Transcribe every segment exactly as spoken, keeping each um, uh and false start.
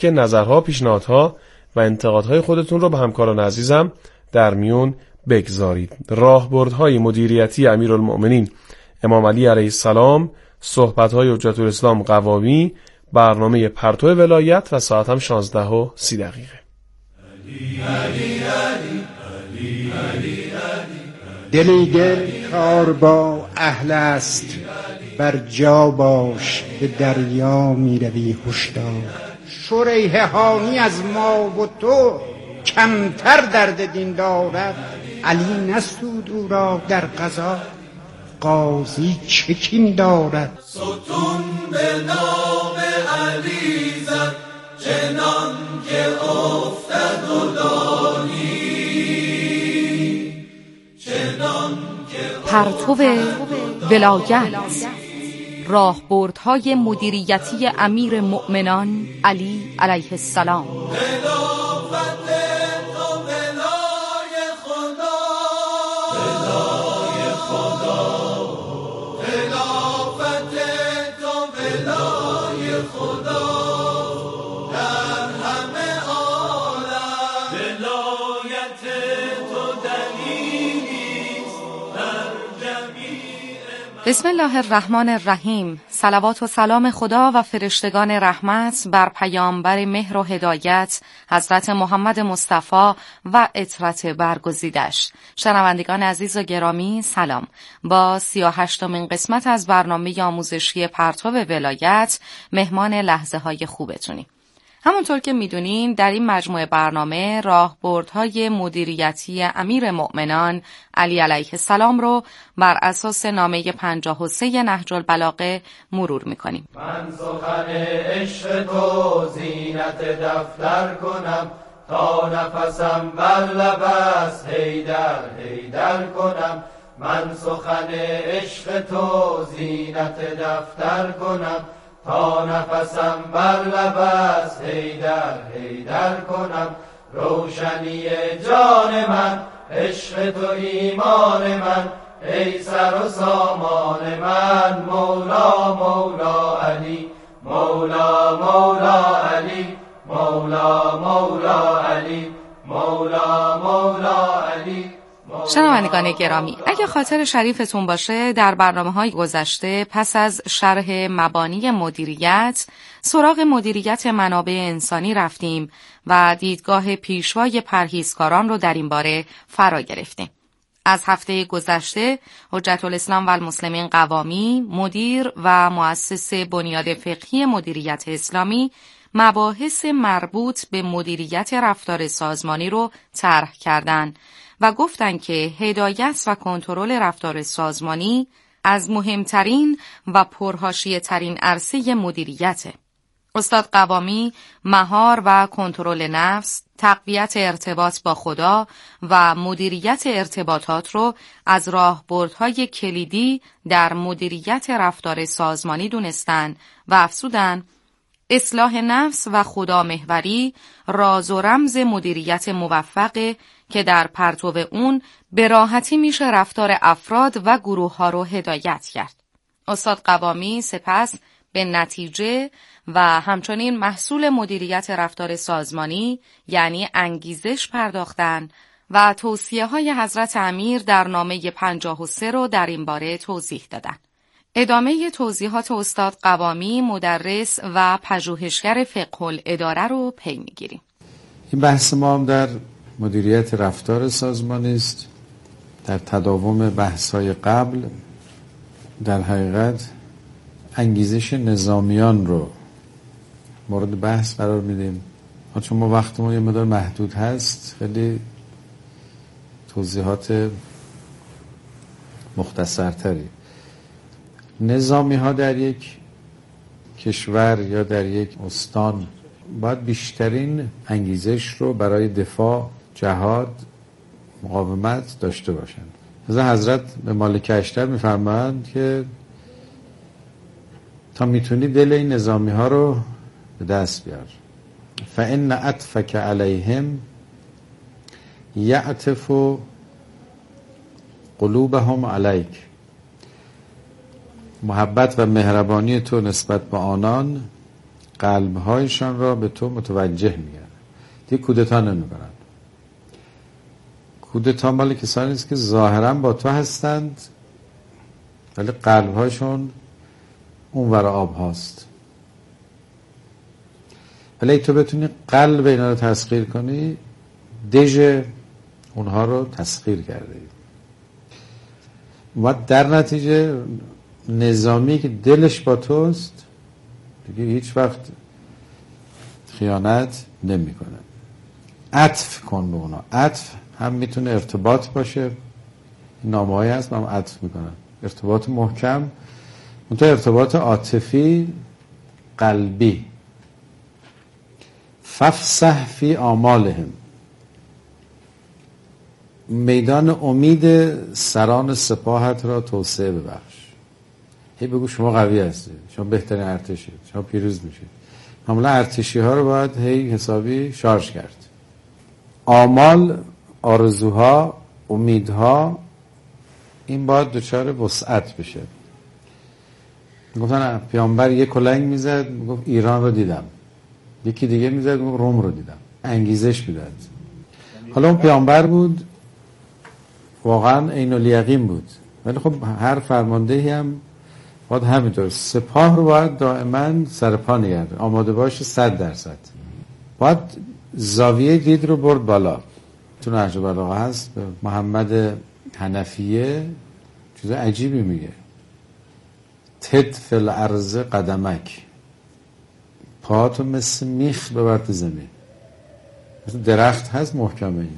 که نظرها، پیشنهادها و انتقادهای خودتون رو با همکاران عزیزم در میون بگذارید. راهبردهای مدیریتی امیرالمؤمنین امام علی علیه السلام، صحبت‌های حجت الاسلام قوامی، برنامه پرتو ولایت و ساعت هم شانزده و سی دقیقه. دلی دل کار با اهل است، بر جا باش به دریا می روی هشدار. شریحه هانی از ما و تو کمتر درد دین دارد، علی نسود او را در قضا، قاضی چه کین دارد. ستون به نام علی زد، چنان که افتد و دانی، چنان که پرتو ولایت، راهبردهای مدیریتی امیر مؤمنان علی علیه السلام. بسم الله الرحمن الرحیم. صلوات و سلام خدا و فرشتگان رحمت بر پیامبر مهر و هدایت حضرت محمد مصطفی و عطرت برگزیدش. شنوندگان عزیز و گرامی سلام. با سی و هشتمین قسمت از برنامه آموزشی پرتو ولایت مهمان لحظه های خوبتونیم. همونطور که میدونین در این مجموعه برنامه راهبردهای مدیریتی امیر مؤمنان علی علیه السلام رو بر اساس نامه پنجاه و سه نهج البلاغه مرور میکنیم. من سخن عشق تو زینت دفتر کنم، تا نفسم بر لب است حیدر حیدر کنم. من سخن عشق تو زینت دفتر کنم، تا نفسم بر لب است حیدر حیدر کنم. روشنی جان من، عشق تو ایمان من، ای سر و سامان من. مولا مولا علی، مولا مولا علی، مولا مولا علی، مولا مولا علی. شنوندگان گرامی، اگه خاطر شریفتون باشه در برنامه‌های گذشته پس از شرح مبانی مدیریت سراغ مدیریت منابع انسانی رفتیم و دیدگاه پیشوای پرهیزکاران رو در این باره فرا گرفتیم. از هفته گذشته حجت الاسلام و المسلمین قوامی، مدیر و مؤسس بنیاد فقهی مدیریت اسلامی، مباحث مربوط به مدیریت رفتار سازمانی رو طرح کردند و گفتند که هدایت و کنترل رفتار سازمانی از مهمترین و پرحاشیه ترین عرصه مدیریته. استاد قوامی مهار و کنترل نفس، تقویت ارتباط با خدا و مدیریت ارتباطات رو از راهبردهای کلیدی در مدیریت رفتار سازمانی دونستن و افزودن اصلاح نفس و خدامحوری راز و رمز مدیریت موفقه که در پرتو اون به راحتی میشه رفتار افراد و گروه ها رو هدایت کرد. استاد قوامی سپس به نتیجه و همچنین محصول مدیریت رفتار سازمانی یعنی انگیزش پرداختن و توصیه های حضرت امیر در نامه پنجاه و سه رو در این باره توضیح دادن. ادامه توضیحات استاد قوامی مدرس و پژوهشگر فقه الاداره رو پی میگیریم. این بحث ما هم در مدیریت رفتار سازمانی است. در تداوم بحث‌های قبل در حقیقت انگیزش نظامیان رو مورد بحث قرار میدیم. چون ما وقتمون یه مقدار محدود هست خیلی توضیحات مختصرتری. نظامی ها در یک کشور یا در یک استان باید بیشترین انگیزش رو برای دفاع، جهاد، مقاومت داشته باشند. مثلا حضرت به مالک اشتر میفرمایند که تا میتونی دل این نظامی ها رو به دست بیار. فإن عطفك علیهم یعطف قلوبهم علیک. محبت و مهربانی تو نسبت به آنان قلبهایشان را به تو متوجه میگردن. دیگه کودتا نمیکنن. کودتا مال کسانی است که ظاهرا با تو هستند ولی قلبهایشون اون ور آب هاست. ولی تو بتونی قلب اینا رو تسخیر کنی، دژ اونها رو تسخیر کرده. و در نتیجه نظامی که دلش با توست دیگه هیچ وقت خیانت نمی کنه. عطف کن به اونا. عطف هم میتونه ارتباط باشه، نامه هایی هست من عطف میکنم، ارتباط محکم، اونطور ارتباط عاطفی قلبی. ففسح فی آمالهم، میدان امید سران سپاهت را توسعه ببخش. هی بگو شما قوی هستید، شما بهترین ارتشید، شما پیروز میشید. معمولا ارتشی ها رو باید هی حسابی شارژ کرد. آمال، آرزوها، امیدها، این باید دچار وسعت بشه. گفتن پیامبر یک کلنگ میزد میگفت ایران رو دیدم، یکی دیگه میزد میگفت روم رو دیدم، انگیزش میداد. حالا اون پیامبر بود، واقعا عین الیقین بود، ولی خب هر فرماندهی هم باید همینطور سپاه رو باید دائما سر پا نگرده، آماده باشه صد درصد. باید زاویه دید رو برد بالا. تو نهج البلاغه هست محمد حنفیه چیز عجیبی میگه، تد فی الارض قدمک، پاهاتو مثل میخ ببر تو زمین. مثل درخت هست محکمه اینه.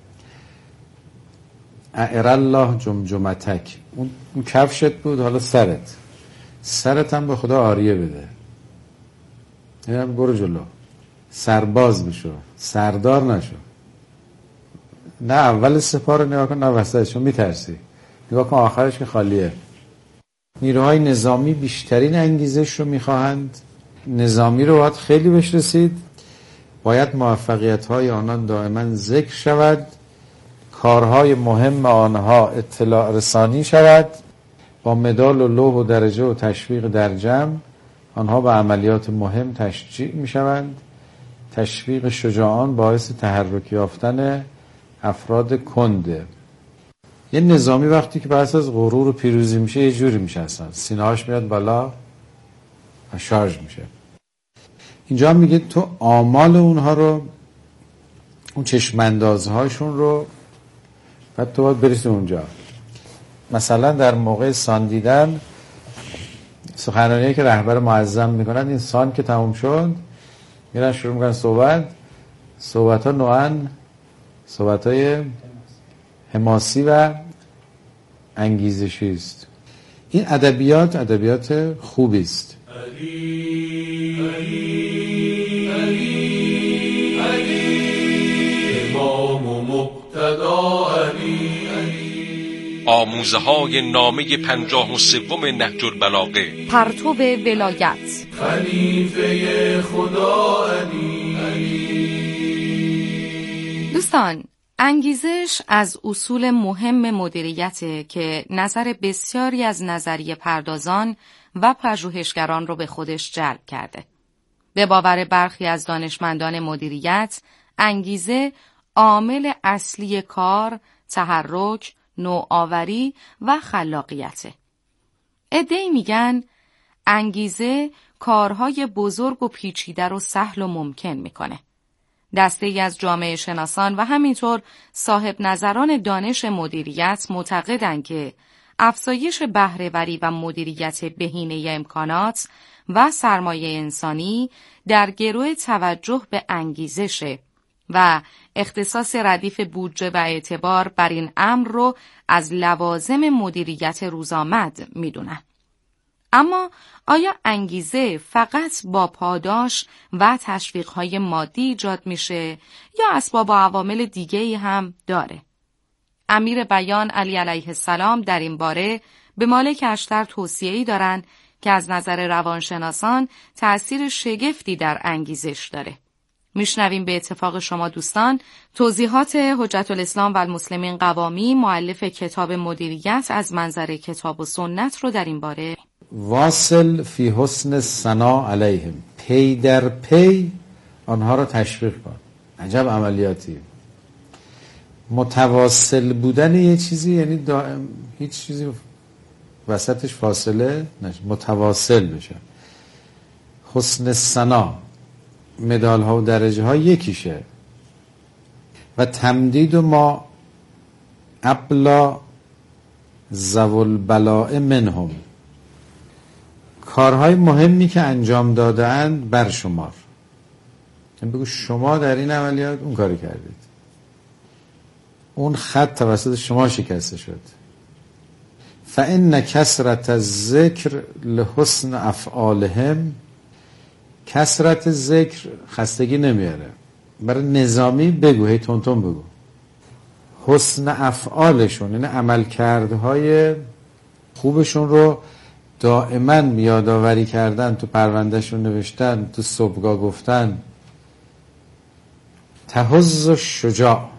اعر الله جمجمتک، اون اون کفشت بود، حالا سرت سرت هم به خدا عاریه بده، یعنی برو جلو، سرباز بشو، سردار نشو. نه اول سپاه رو نگاه کن نه وسطش، چون میترسی. نگاه کن آخرش که خالیه. نیروهای نظامی بیشترین انگیزش رو میخواهند. نظامی رو باید خیلی بهش رسید. باید موفقیت های آنان دائما ذکر شود، کارهای مهم آنها اطلاع رسانی شود، با مدال و لوح و درجه و تشویق در جمع آنها به عملیات مهم تشجیع می شوند. تشویق شجاعان باعث تحرک یافتن افراد کنده. یه نظامی وقتی که پس از غرور و پیروزی میشه یه جوری میشه، اصلا سینه‌هاش میاد بالا و شارژ میشه. اینجا میگه تو آمال اونها رو، اون چشماندازهاشون رو بعد تو باید برسی اونجا. مثلا در موقع سان دیدن سخنرانی‌ای که رهبر معظم میکنن، این سان که تموم شد میرن شروع میکنن صحبت. صحبت ها نوعاً صحبت های حماسی و انگیزشی است. این ادبیات ادبیات خوبی است. علی علی علی علی امام و مقتدا علی. آموزه های نامه پنجاه و سوم نهج البلاغه. پرتو ولایت خلیفه خدا علی. دوستان، انگیزش از اصول مهم مدیریته که نظر بسیاری از نظریه پردازان و پژوهشگران رو به خودش جلب کرده. به باور برخی از دانشمندان مدیریت، انگیزه عامل اصلی کار، تحرک، نوآوری و خلاقیته. عده‌ای میگن انگیزه کارهای بزرگ و پیچیده رو سهل و ممکن میکنه. دسته‌ای از جامعه شناسان و همینطور صاحب نظران دانش مدیریت معتقدند که افزایش بهره‌وری و مدیریت بهینه امکانات و سرمایه انسانی در گرو توجه به انگیزشه و اختصاص ردیف بودجه و اعتبار بر این امر رو از لوازم مدیریت روزآمد میدونن. اما آیا انگیزه فقط با پاداش و تشویق‌های مادی ایجاد میشه یا اسباب و عوامل دیگه‌ای هم داره؟ امیر بیان علی علیه السلام در این باره به مالک اشتر توصیه‌ای دارن که از نظر روانشناسان تأثیر شگفتی در انگیزش داره. میشنویم به اتفاق شما دوستان توضیحات حجت الاسلام و المسلمین قوامی، مؤلف کتاب مدیریت، از منظر کتاب و سنت رو در این باره. واصل فی حسن ثنا علیهم، پی در پی آنها را تشویق کن. عجب عملیاتی. متواصل بودن یه چیزی یعنی دائم هیچ چیزی وسطش فاصله نشه، متواصل بشه. حسن ثنا، مدال ها و درجه ها یکیشه. و تمدید و ما ابلا زول بلاء منهم، کارهای مهمی که انجام دادند بر شمار. بگو شما در این عملیات اون کاری کردید، اون خط توسط شما شکسته شد. فإن کثرت الذکر لحسن افعالهم، کثرت ذکر خستگی نمیاره. برای نظامی بگو، هی تون تون بگو. حسن افعالشون یعنی عملکردهای خوبشون رو دائما یادآوری کردن، تو پروندهشون نوشتن، تو صبحگاه گفتن. تحز شجاع،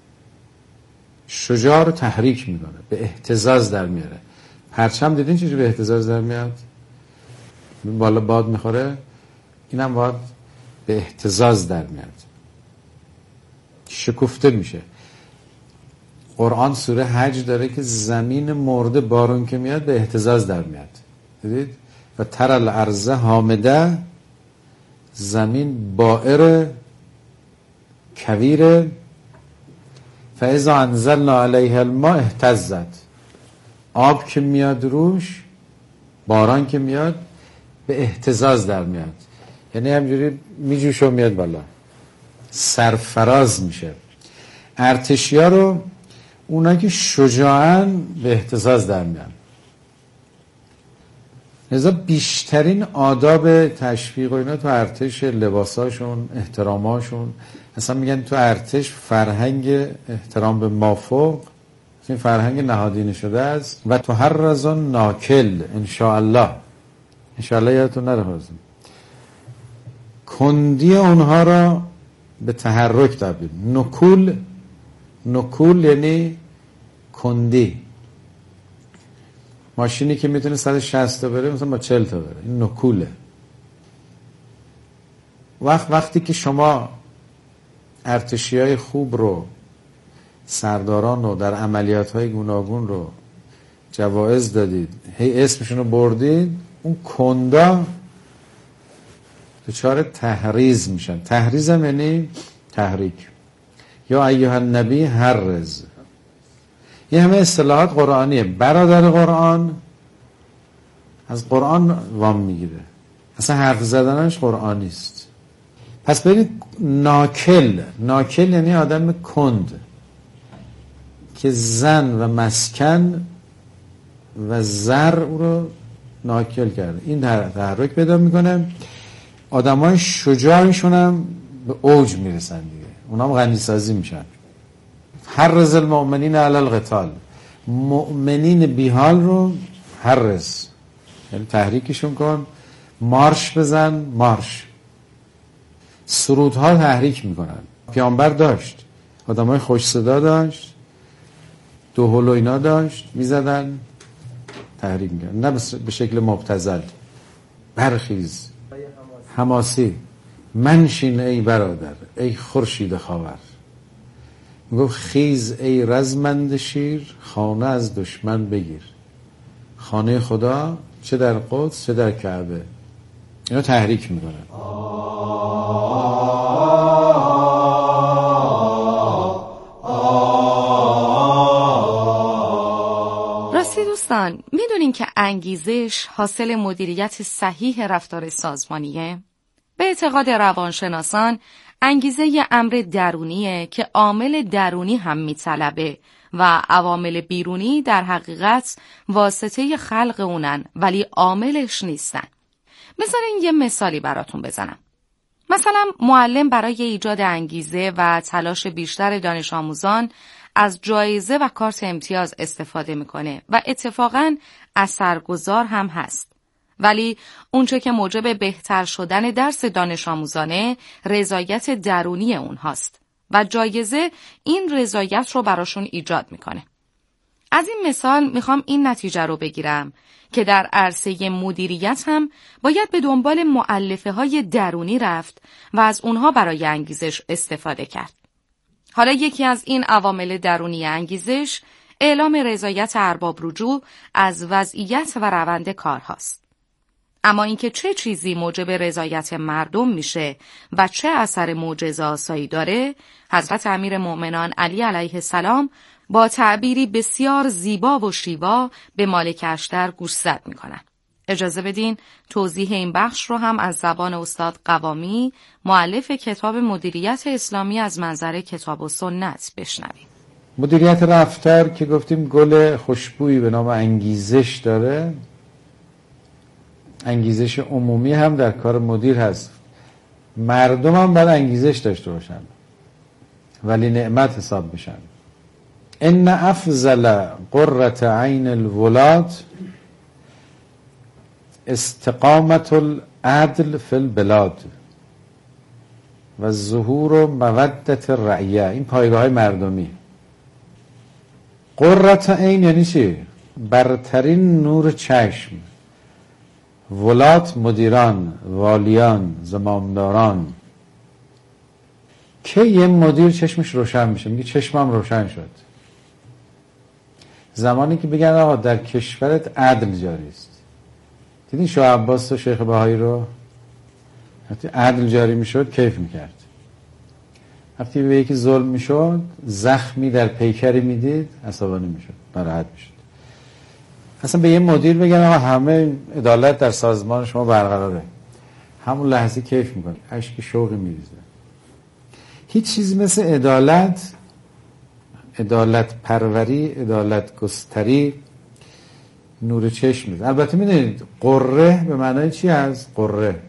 شجاع رو تحریک میکنه، به اهتزاز در میاره. پرچم دیدین چجوری به اهتزاز در میاد؟ بالا باد میخوره، اینم باید به اهتزاز در میاد، شکفته میشه. قرآن سوره حج داره که زمین مرده بارون که میاد به اهتزاز در میاد. دیدید؟ و تر الارض حامده، زمین بائر کویر. فاذا انزلنا علیها الماء اهتزت، آب که میاد روش، باران که میاد به اهتزاز در میاد، یعنی همجوری میجوشه و میاد بالا، سرفراز میشه. ارتشیا رو اونا که شجاعن به اهتزاز در میان. لذا بیشترین آداب تشویق و اینا تو ارتش، لباساشون، احتراماشون، اصلا میگن تو ارتش فرهنگ احترام به مافوق این فرهنگ نهادینه شده است. و تو هر رزون ناکل انشاءالله، انشاءالله یادتون نره حازم، کندی اونها را به تحرک تبدیل. نکول، نکول یعنی کندی. ماشینی که میتونه صد و شصت تا بره مثلا با چهل تا بره، این نکوله. وقت وقتی که شما ارتشیای خوب رو، سرداران رو در عملیات های گوناگون رو جوایز دادید، هی اسمشون رو بردید، اون کندا دچار تحریز میشن. تحریز هم یعنی تحریک. یا ایها النبی حرز، یه همه اصطلاحات قرآنیه. برادر قرآن از قرآن وام میگیره، اصلا حرف زدنش قرآنی است. پس برید ناکل. ناکل یعنی آدم کند که زن و مسکن و زر او رو ناکل کرده. این تحرک پیدا میکنه. آدم های شجاعشون هم به اوج میرسن دیگه، اونا هم غنی سازی میشن. حرز المؤمنین علی القتال، مؤمنین بیحال رو حرز یعنی تحریکشون کن، مارش بزن، مارش. سرودها تحریک میکنن. پیامبر داشت، آدم های خوش صدا داشت، دوهل و اینا داشت، میزدن تحریک میکنن، نه به شکل مبتذل. برخیز، حماسی، منشین ای برادر، ای خورشید خاور. میگفت خیز ای رزمند شیر، خانه از دشمن بگیر. خانه خدا چه در قدس چه در کعبه، اینا تحریک میکنن. راستی دوستان، میدونین که انگیزش حاصل مدیریت صحیح رفتار سازمانیه؟ به اعتقاد روانشناسان انگیزه یه امر درونیه که عامل درونی هم میطلبه و عوامل بیرونی در حقیقت واسطه خلق اونن ولی عاملش نیستن. بذارین یه مثالی براتون بزنم. مثلا معلم برای ایجاد انگیزه و تلاش بیشتر دانش آموزان از جایزه و کارت امتیاز استفاده میکنه و اتفاقاً اثرگذار هم هست. ولی اونچه که موجب بهتر شدن درس دانش آموزانه رضایت درونی اونهاست و جایزه این رضایت رو براشون ایجاد میکنه. از این مثال میخوام این نتیجه رو بگیرم که در عرصه مدیریت هم باید به دنبال مؤلفه های درونی رفت و از اونها برای انگیزش استفاده کرد. حالا یکی از این عوامل درونی انگیزش اعلام رضایت ارباب رجوع از وضعیت و روند کار هاست. اما اینکه چه چیزی موجب رضایت مردم میشه و چه اثر معجزه‌آسایی داره، حضرت امیرالمؤمنان علی علیه السلام با تعبیری بسیار زیبا و شیوا به مالک اشتر گوشزد میکنن. اجازه بدین توضیح این بخش رو هم از زبان استاد قوامی، مؤلف کتاب مدیریت اسلامی از منظر کتاب و سنت بشنویم. مدیریت رفتار که گفتیم گل خوشبویی به نام انگیزش داره. انگیزش عمومی هم در کار مدیر هست. مردم هم باید انگیزش داشته باشن ولی نعمت حساب بشن. ان افضل قرة عین الولاد استقامت العدل فی البلاد و ظهور و مودت الرعیه. این پایگاه های مردمی. قرة عین یعنی چی؟ برترین نور چشم. ولات مدیران، والیان، زمامداران. که یه مدیر چشمش روشن میشه؟ میگه چشمم روشن شد زمانی که بگن آقا در کشورت عدل جاری است. دیدین شاه عباس و شیخ بهایی رو وقتی عدل جاری میشد کیف میکرد. وقتی به یکی ظلم میشد، زخمی در پیکری میدید، عصبانی میشد، ناراحت میشد. اصلا به یه مدیر بگن آقا همه عدالت در سازمان شما برقراره، همون لحظه کیف میکنه، اشک شوقی میریزه. هیچ چیزی مثل عدالت، عدالت پروری، عدالت گستری نور چشم میده. البته میدونید قره به معنای چی هست؟ قره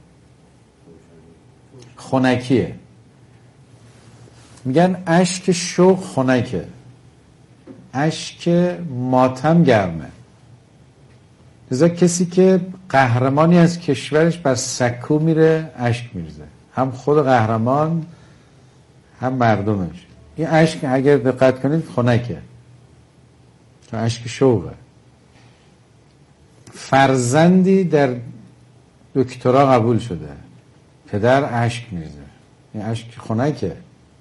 خنکیه. میگن اشک شوق خنکه، اشک ماتم گرمه. لذا کسی که قهرمانی از کشورش بر سکو میره اشک میریزه، هم خود قهرمان هم مردمش. این اشک اگر دقت کنید خنکه، چون اشک شوقه. فرزندی در دکترا قبول شده، پدر اشک میریزه، این اشک خنکه.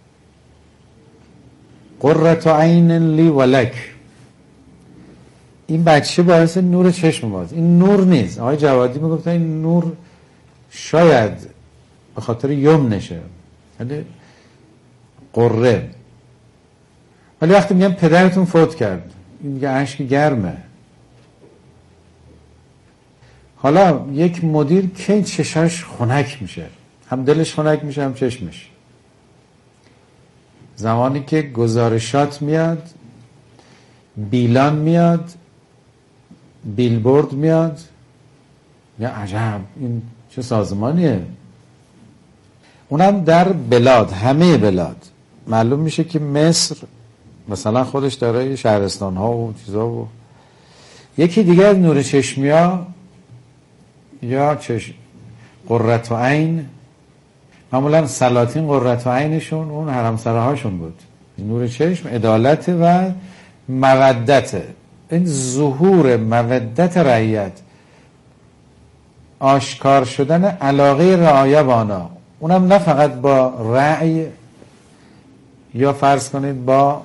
قرة عین لی ولک. این بچه باعث نور چشم ماست. این نور نیست. آقای جوادی میگفتن این نور شاید به خاطر یمنشه، ولی قره. ولی وقتی میگم پدرتون فوت کرد، این میگه اشک گرمه. حالا یک مدیر که چشاش خنک میشه، هم دلش خنک میشه هم چشمش. زمانی که گزارشات میاد، بیلان میاد، بیلبورد میاد، یا عجب این چه سازمانیه. اونم در بلاد، همه بلاد. معلوم میشه که مصر مثلا خودش داره شهرستان ها و چیزا و یکی دیگه از نور چشمی ها یا چشم قرة عین، معمولا سلاطین قرة عینشون اون حرمسره هاشون بود. نور چشم عدالت و مودت، این ظهور مودت رعیت، آشکار شدن علاقه رعایه با آنها. اونم نه فقط با رأی یا فرض کنید با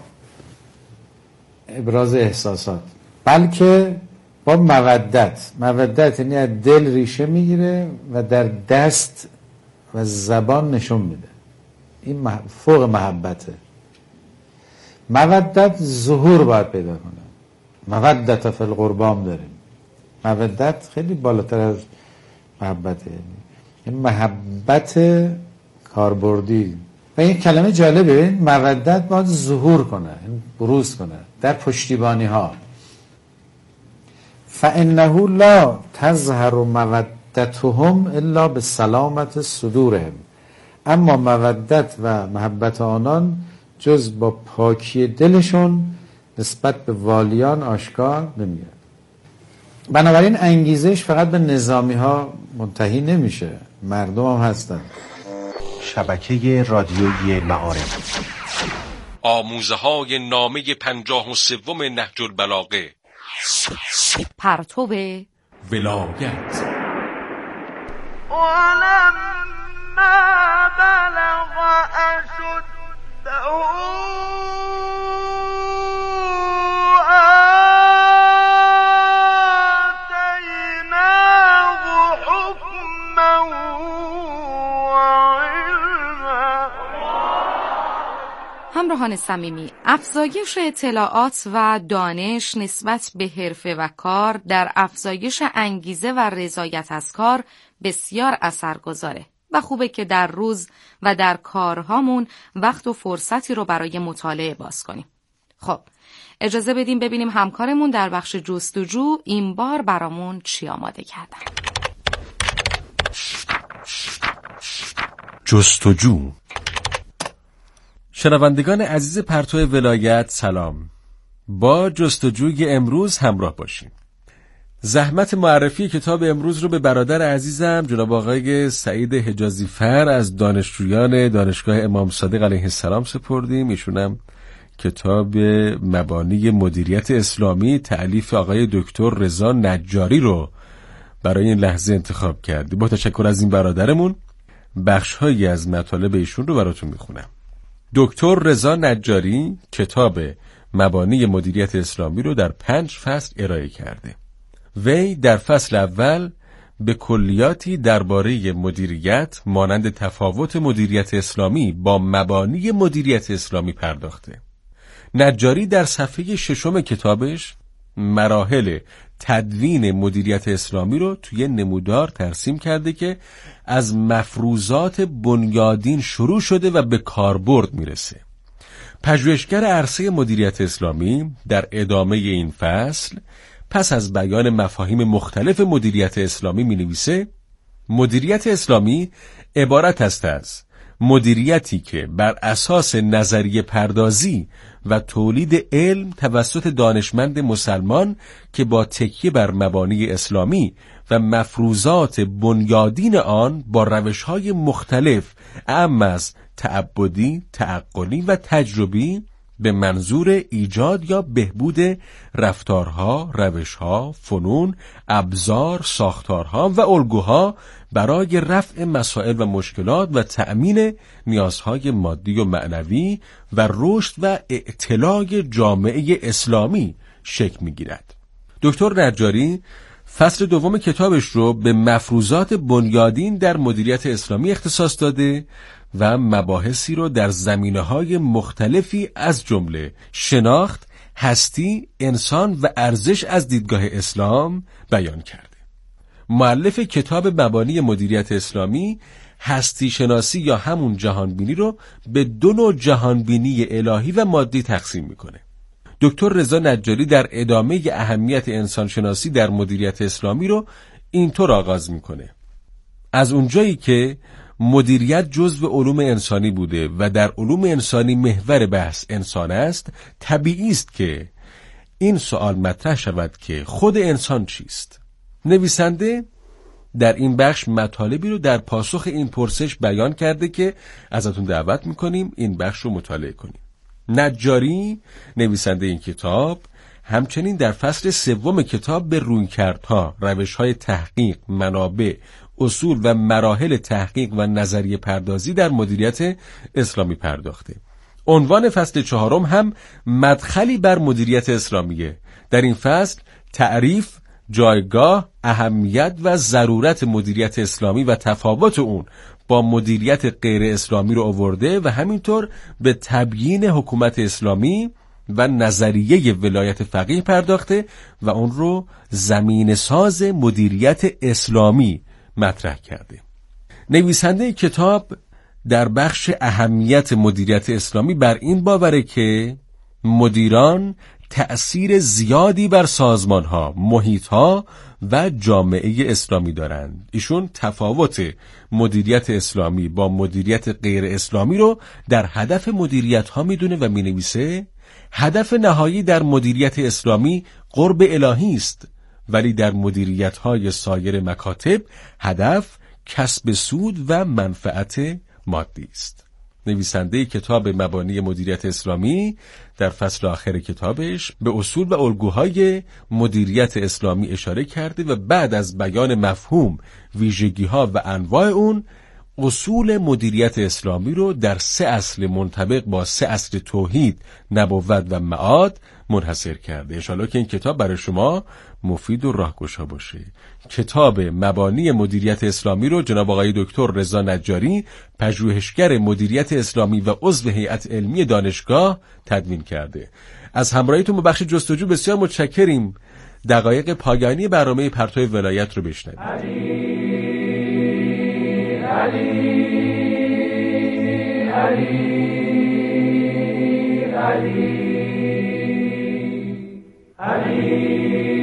ابراز احساسات، بلکه با مودت. مودت یعنی از دل ریشه میگیره و در دست و زبان نشون میده. این فوق محبته. مودت ظهور باید پیدا کنه. مودت فی القربام داریم. مودت خیلی بالاتر از محبته، این محبت کاربردی. و این کلمه جالبه، مودت باید ظهور کنه، بروز کنه در پشتیبانی ها. فانه لا تظهر مودتهم الا بسلامت صدورهم. اما مودت و محبت آنان جز با پاکی دلشون نسبت به والیان آشکار نمیاد. بنابراین انگیزش فقط به نظامی ها منتهی نمیشه، مردم هم هستن. شبکه رادیویی معارف آموزه های نامه پنجاه و سوم نهج البلاغه. پرتو ولایت. ولما بلغ أشده آتيناه حكما وعلما. همراهان صمیمی، افزایش اطلاعات و دانش نسبت به حرفه و کار در افزایش انگیزه و رضایت از کار بسیار اثرگذاره و خوبه که در روز و در کارهامون وقت و فرصتی رو برای مطالعه باز کنیم. خب، اجازه بدیم ببینیم همکارمون در بخش جستجو این بار برامون چی آماده کردن. جستجو. شنوندگان عزیز پرتو ولایت سلام. با جستجوی امروز همراه باشیم. زحمت معرفی کتاب امروز رو به برادر عزیزم جناب آقای سعید حجازی فر از دانشجویان دانشگاه امام صادق علیه السلام سپردیم. ایشونم کتاب مبانی مدیریت اسلامی تألیف آقای دکتر رضا نجاری رو برای این لحظه انتخاب کردی. با تشکر از این برادرمون بخش‌هایی از مطالب ایشون رو براتون میخونم. دکتر رضا نجاری کتاب مبانی مدیریت اسلامی رو در پنج فصل ارائه کرده. وی در فصل اول به کلیاتی درباره مدیریت مانند تفاوت مدیریت اسلامی با مبانی مدیریت اسلامی پرداخته. نجاری در صفحه ششم کتابش مراحل تدوین مدیریت اسلامی رو توی نمودار ترسیم کرده که از مفروضات بنیادین شروع شده و به کاربرد میرسه. پژوهشگر عرصه مدیریت اسلامی در ادامه این فصل پس از بیان مفاهیم مختلف مدیریت اسلامی می نویسه: مدیریت اسلامی عبارت است از مدیریتی که بر اساس نظریه پردازی و تولید علم توسط دانشمند مسلمان که با تکیه بر مبانی اسلامی و مفروضات بنیادین آن با روش‌های مختلف اعم از تعبدی، تعقلی و تجربی به منظور ایجاد یا بهبود رفتارها، روشها، فنون، ابزار، ساختارها و الگوها برای رفع مسائل و مشکلات و تأمین نیازهای مادی و معنوی و رشد و اعتلاء جامعه اسلامی شکل می‌گیرد. دکتر نجاری فصل دوم کتابش رو به مفروضات بنیادین در مدیریت اسلامی اختصاص داده و مباحثی رو در زمینه‌های مختلفی از جمله شناخت، هستی، انسان و ارزش از دیدگاه اسلام بیان کرده. مؤلف کتاب مبانی مدیریت اسلامی هستی شناسی یا همون جهانبینی رو به دو نوع جهانبینی الهی و مادی تقسیم میکنه. دکتر رضا نجاری در ادامه اهمیت انسان شناسی در مدیریت اسلامی رو اینطور آغاز میکنه: از اونجایی که مدیریت جزو علوم انسانی بوده و در علوم انسانی محور بحث انسان است، طبیعی است که این سوال مطرح شود که خود انسان چیست؟ نویسنده در این بخش مطالبی رو در پاسخ این پرسش بیان کرده که ازتون دعوت میکنیم این بخش رو مطالعه کنیم. نجاری نویسنده این کتاب همچنین در فصل سوم کتاب به رویکردها، روش‌های تحقیق، منابع، اصول و مراحل تحقیق و نظریه پردازی در مدیریت اسلامی پرداخته. عنوان فصل چهارم هم مدخلی بر مدیریت اسلامیه. در این فصل تعریف، جایگاه، اهمیت و ضرورت مدیریت اسلامی و تفاوت اون با مدیریت غیر اسلامی رو آورده و همینطور به تبیین حکومت اسلامی و نظریه ولایت فقیه پرداخته و اون رو زمین ساز مدیریت اسلامی مطرح کرده. نویسنده کتاب در بخش اهمیت مدیریت اسلامی بر این باوره که مدیران تأثیر زیادی بر سازمانها، محیطها و جامعه اسلامی دارند. ایشون تفاوت مدیریت اسلامی با مدیریت غیر اسلامی رو در هدف مدیریت ها میدونه و مینویسه: هدف نهایی در مدیریت اسلامی قرب الهی است، ولی در مدیریت های سایر مکاتب هدف کسب سود و منفعت مادی است. نویسنده کتاب مبانی مدیریت اسلامی، در فصل آخر کتابش به اصول و الگوهای مدیریت اسلامی اشاره کرده و بعد از بیان مفهوم، ویژگی‌ها و انواع اون، اصول مدیریت اسلامی رو در سه اصل منطبق با سه اصل توحید، نبوت و معاد منحصر کرده. انشالله که این کتاب برای شما مفید و راهگشا باشه. کتاب مبانی مدیریت اسلامی رو جناب آقای دکتر رضا نجاری، پژوهشگر مدیریت اسلامی و عضو هیئت علمی دانشگاه تدوین کرده. از همراهیتون با بخش جستجو بسیار متشکریم. دقایق پایانی برنامه پرتو ولایت رو بشنوید. علی علی علی علی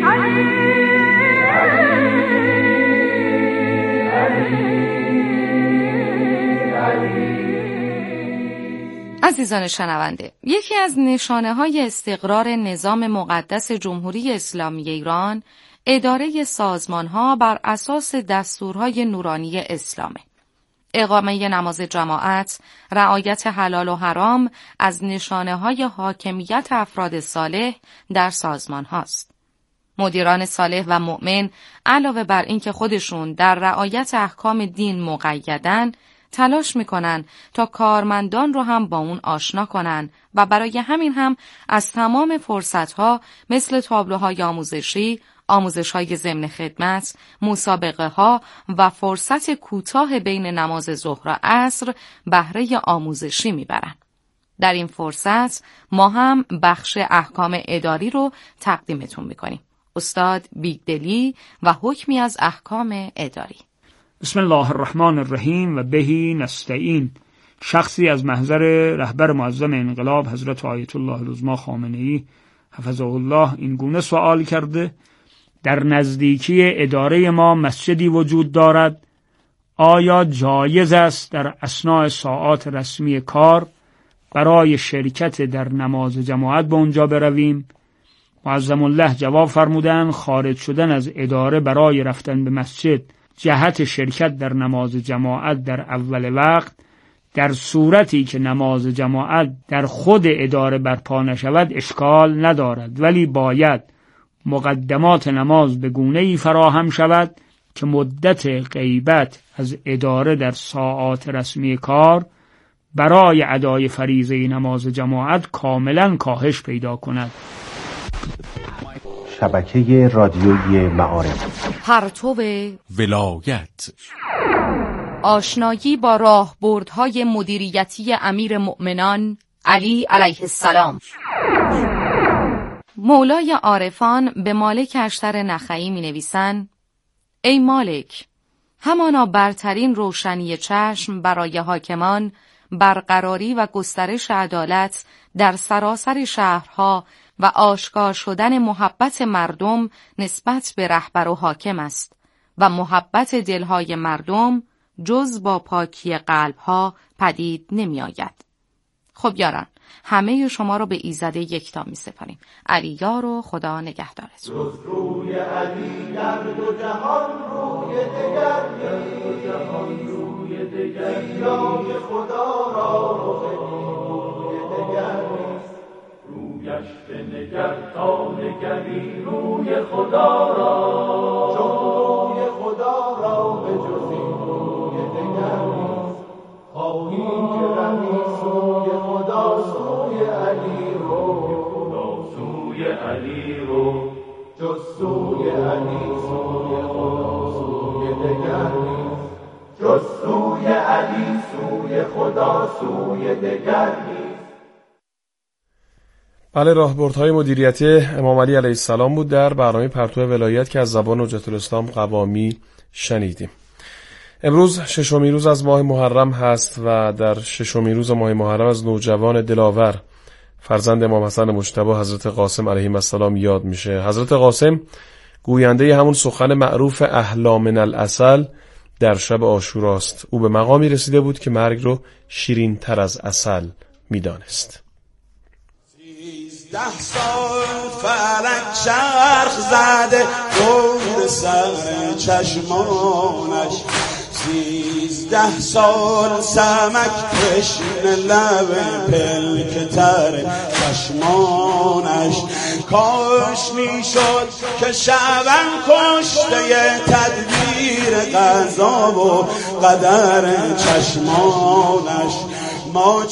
عزیزان شنونده، یکی از نشانه های استقرار نظام مقدس جمهوری اسلامی ایران اداره سازمان ها بر اساس دستورهای نورانی اسلامه. اقامه نماز جماعت، رعایت حلال و حرام از نشانه های حاکمیت افراد صالح در سازمان هاست. مدیران صالح و مؤمن علاوه بر اینکه خودشون در رعایت احکام دین مقیدن، تلاش میکنن تا کارمندان رو هم با اون آشنا کنن و برای همین هم از تمام فرصتها مثل تابلوهای آموزشی، آموزش‌های ضمن خدمت، مسابقه ها و فرصت کوتاه بین نماز ظهر و عصر بهره آموزشی میبرن. در این فرصت ما هم بخش احکام اداری رو تقدیمتون میکنیم. استاد بیگدلی و حکمی از احکام اداری. بسم الله الرحمن الرحیم و بهی نستعین. شخصی از محضر رهبر معظم انقلاب حضرت آیت الله العظمی خامنه‌ای حفظه الله این گونه سوال کرده: در نزدیکی اداره ما مسجدی وجود دارد. آیا جایز است در اثناء ساعات رسمی کار برای شرکت در نماز جماعت به اونجا برویم؟ معظم الله جواب فرمودند: خارج شدن از اداره برای رفتن به مسجد جهت شرکت در نماز جماعت در اول وقت، در صورتی که نماز جماعت در خود اداره برپا نشود اشکال ندارد، ولی باید مقدمات نماز به گونه‌ای فراهم شود که مدت غیبت از اداره در ساعات رسمی کار برای ادای فریضه نماز جماعت کاملا کاهش پیدا کند. شبکه رادیویی معارف پرتو ولایت، آشنایی با راهبردهای مدیریتی امیر مؤمنان علی علیه السلام. مولای عارفان به مالک اشتر نخعی می نویسن: ای مالک، همانا برترین روشنی چشم برای حاکمان برقراری و گسترش عدالت در سراسر شهرها و آشکار شدن محبت مردم نسبت به رهبر و حاکم است و محبت دلهای مردم جز با پاکی قلبها پدید نمی آید. خب یاران، همه شما رو به ایزد یکتا می سپاریم. علی یار و خدا نگهدارت. روی علی در دو جهان روی دگر نیست، روی دگر یای خدا را روی دگر نیست. رویش بنگر تا نگری روی خدا را، چون روی خدا را به جز این روی دگر نیست. خواهی که رمی سوی خدا سوی علی رو، خدا سوی علی رو، جز سوی علی سوی خدا سوی دگر نیست. جز سوی علی سوی خدا سوی دگر نیست. بله، راهبردهای مدیریتی امام علی علیه السلام بود در برنامه پرتو ولایت که از زبان حجت الاسلام قوامی شنیدیم. امروز ششمین روز از ماه محرم هست و در ششمین روز ماه محرم از نوجوان دلاور فرزند امام حسن مجتبی حضرت قاسم علیه السلام یاد میشه. حضرت قاسم گوینده همون سخن معروف احلی من العسل در شب عاشوراست. او به مقامی رسیده بود که مرگ رو شیرین تر از عسل میدانست. ده سال فلک چرخ زده دور سر چشمانش، سیزده سال سمک تشنه لب پلکتر چشمانش کاش میشد که شبن کشته تدبیر قضا و قدر چشمانش ما